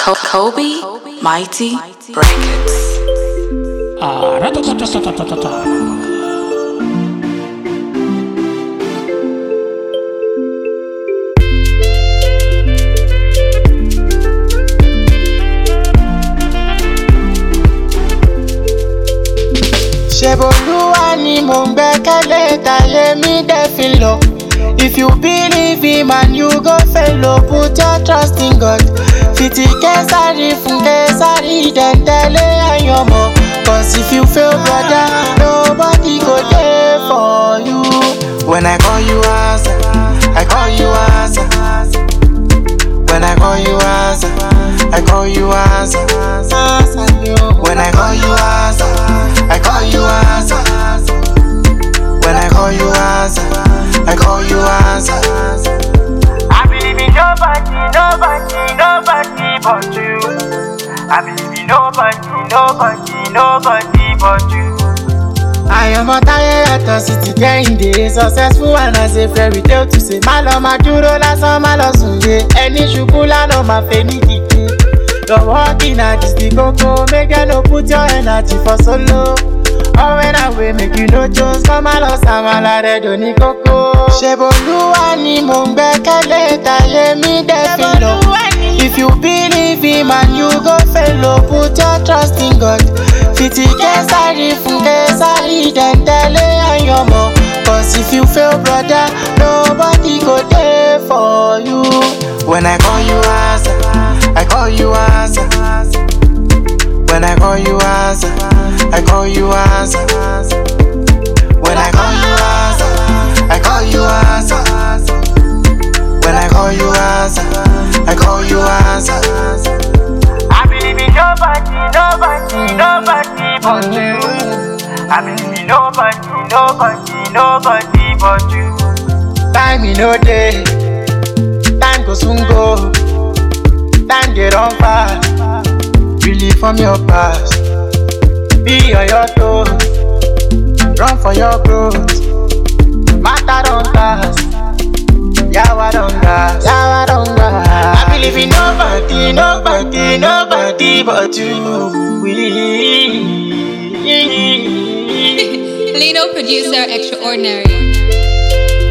Kobe Mighty Records. Ṣeboluwa ni mo ń gbẹ́kẹ̀lé táyé mi dẹ̀ fi lọ. If you believe him and you go fail, put your trust in God. Fiti Kesari fún Kesari, then tẹ̀lé Ayanmo. Cause if you fail, brother, nobody go there for you. When I call you answer, I call you answer. When I call you answer, I call you answer. When I call you answer, I call you answer. When I call you answer, I call you answer. I believe in nobody but you. I believe in nobody but you. I am a tired city kẹ́hìndé, successful and as a fairy tale to say. Má lọ máa dúró lásán, má lọ sùn yé. Ẹni ṣubú lánàá máa fẹ́ ní dìde. Your working at this the koko, make you no put your energy for solo. Or when I way make you no chose, come and lost amala redo ní koko. Ṣeboluwa ni mo ń gbẹ́kẹ̀lé táyé mi dẹ̀ fi lọ. If you believe him and you go fail, put your trust in God. Fiti Kesari fún Kesari, then tẹ̀lé Ayanmo. Cause if you fail, brother, nobody go there for you. When I call you answer, I call you answer. When I call you answer, I call you answer. When I call you answer, I call you answer. When I call you answer, I call you answer. I believe in nobody but you. I believe in nobody but you. Time in no day, time go soon go. Time get on fast, relief from your past. Be on your toes, run for your growth. Matter don't cast, yawa don't gas. I believe in nobody but you. Lino producer extraordinary.